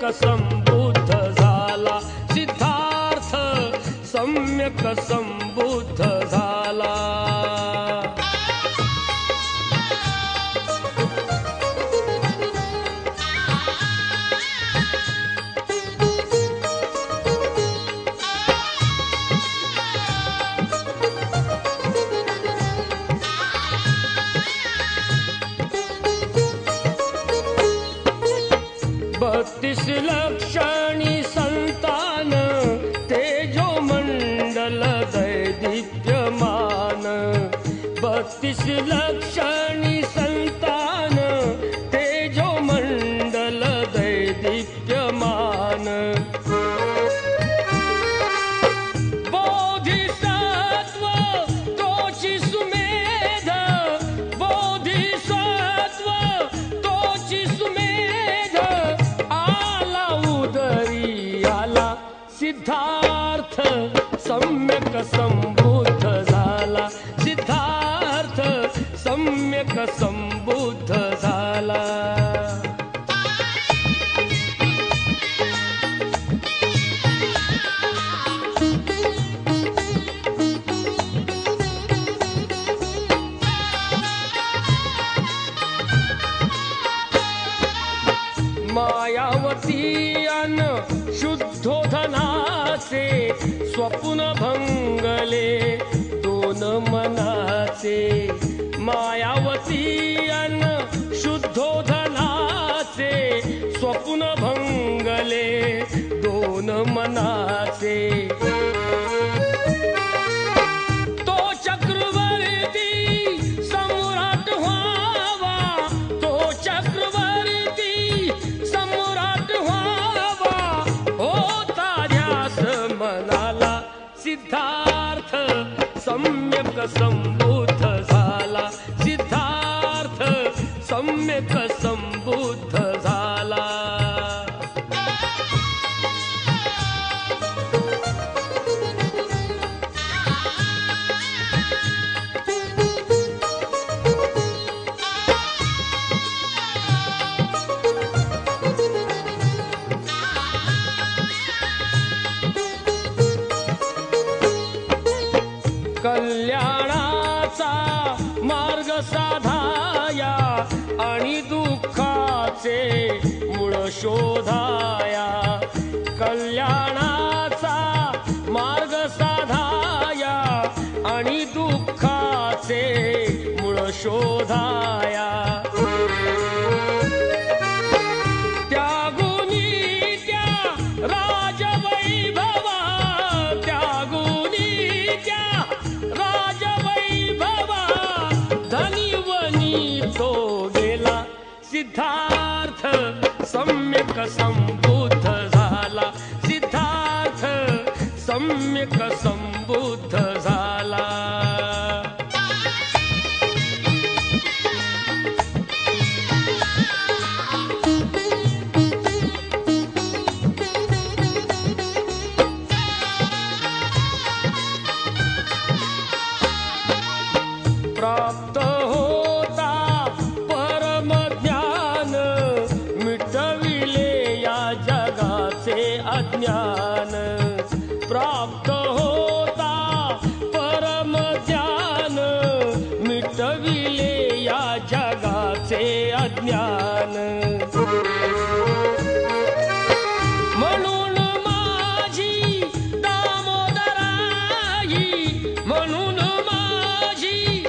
संबुद्ध झाला, सिद्धार्थ सम्यक संबुद्ध झाला. बत्तीस लक्षणी संतान तेजो मंडल दैदीप्यमान, 32 लक्षणी संतान तेजो मंडल दैदीप्यमान. बोधिसत्व तोची सुमेध, बोधिसत्व तोची सुमेध, आला उदरी आला, सिद्धार्थ सम्यक संबुद्ध झाला, सिद्धार्थ सम्यक संबुद्ध झाला. मायावती अन शुद्धोधनाचे स्वप्न भंगले दोन मनाचे. मायावती अन शुद्धोधनाचे स्वप्न भंगले दोन मनाचे. तो चक्रवर्ती सम्राट व्हावा, तो चक्रवर्ती सम्राट व्हावा, होता ध्यास मनाला, सिद्धार्थ सम्यक संबुद्ध झाला, सिद्धार्थ सम्यक संबुद्ध झाला. कल्याणाचा मार्ग साधाया आणि दुःखाचे मूळ शोधाया. कल्याणाचा मार्ग साधाया आणि दुःखाचे मूळ शोधाया. त्यागुनी त्या राजवैभवा, त्यागुनी त्या राजवैभवा, धनिवनी तो गेला, सिद्धार्थ सम्यक संबुद्ध झाला, सिद्धार्थ सम्यक संबुद्ध झाला. प्राप्त होता परम ज्ञान, मिटविले या जगाचे अज्ञान. प्राप्त होता परम ज्ञान, मिटविले या जगाचे अज्ञान. म्हणून माझी दामोदराई, म्हणून माझी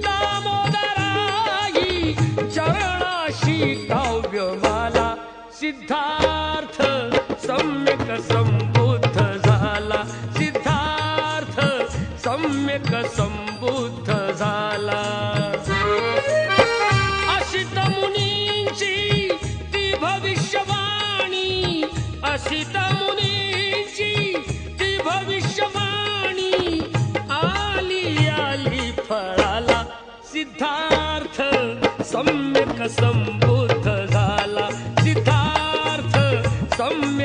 दामोदराई, चरणाशी काव्यमाला, सिद्धार्थ सम्यक संबुद्ध झाला, सिद्धार्थ सम्यक संबुद्ध झाला. असित मुनींची ती भविष्यवाणी, असित मुनींची ती भविष्यवाणी, आली आली फळाला, सिद्धार्थ सम्यक संबुद्ध झाला, सिद्धार्थ सम्यक